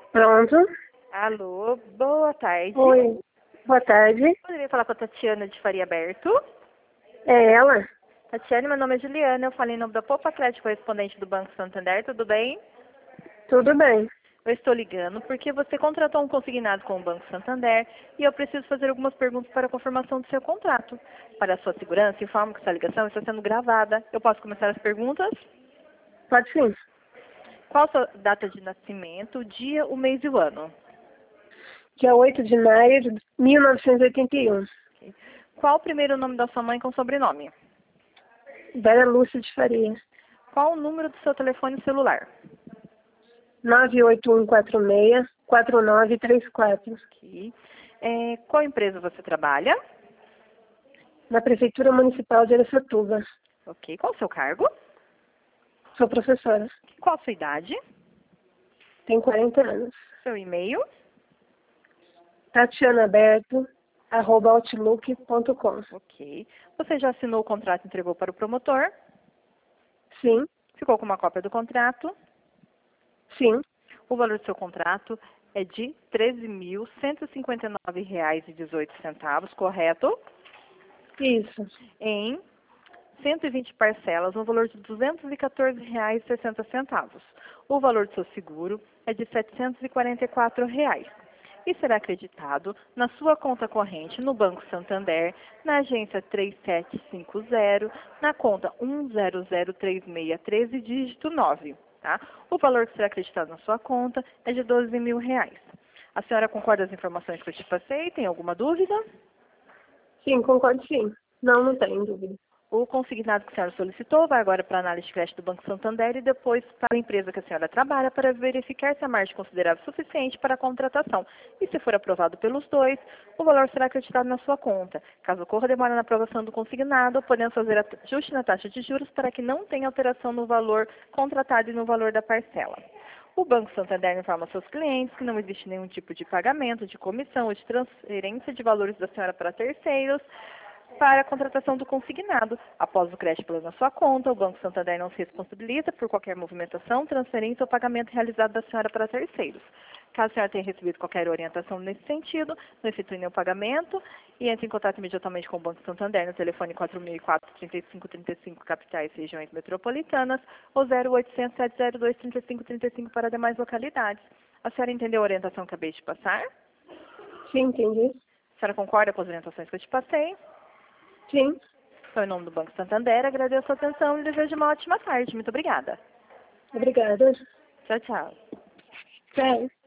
Pronto. Alô, boa tarde. Oi. Boa tarde. Poderia falar com a Tatiana de Faria Aberto? É ela? Tatiana, meu nome é Juliana, eu falei em nome da Poupa Atlético, correspondente do Banco Santander, tudo bem? Tudo bem. Eu estou ligando porque você contratou um consignado com o Banco Santander e eu preciso fazer algumas perguntas para a confirmação do seu contrato. Para a sua segurança, informo que essa ligação está sendo gravada. Eu posso começar as perguntas? Pode sim. Qual a sua data de nascimento, o dia, o mês e o ano? Dia 8 de maio de 1981. Ok. Qual o primeiro nome da sua mãe com sobrenome? Vera Lúcia de Faria. Qual o número do seu telefone celular? 98146-4934. Ok. Qual empresa você trabalha? Na Prefeitura Municipal de Araçatuba. Ok. Qual o seu cargo? Sou professora. Qual a sua idade? Tenho 40 anos. Seu e-mail? tatianaberto@outlook.com. Ok. Você já assinou o contrato e entregou para o promotor? Sim. Ficou com uma cópia do contrato? Sim. O valor do seu contrato é de R$ 13.159,18, correto? Isso. Em 120 parcelas, no valor de R$ 214,60. O valor do seu seguro é de R$ 744 e será acreditado na sua conta corrente no Banco Santander, na agência 3750, na conta 1003613, dígito 9. Tá? O valor que será acreditado na sua conta é de R$ 12 mil. A senhora concorda com as informações que eu te passei? Tem alguma dúvida? Sim, concordo sim. Não tenho dúvida. O consignado que a senhora solicitou vai agora para a análise de crédito do Banco Santander e depois para a empresa que a senhora trabalha para verificar se a margem considerável suficiente para a contratação. E se for aprovado pelos dois, o valor será acreditado na sua conta. Caso ocorra demora na aprovação do consignado, podemos fazer ajuste na taxa de juros para que não tenha alteração no valor contratado e no valor da parcela. O Banco Santander informa aos seus clientes que não existe nenhum tipo de pagamento, de comissão ou de transferência de valores da senhora para terceiros para a contratação do consignado. Após o crédito plano na sua conta, o Banco Santander não se responsabiliza por qualquer movimentação, transferência ou pagamento realizado da senhora para terceiros. Caso a senhora tenha recebido qualquer orientação nesse sentido, não efetue nenhum pagamento e entre em contato imediatamente com o Banco Santander no telefone 4004-3535, capitais e regiões metropolitanas, ou 0800 702 3535 para demais localidades. A senhora entendeu a orientação que acabei de passar? Sim, entendi. A senhora concorda com as orientações que eu te passei? Sim. Então, em nome do Banco Santander, agradeço a atenção e desejo uma ótima tarde. Muito obrigada. Obrigada. Tchau, tchau. Tchau.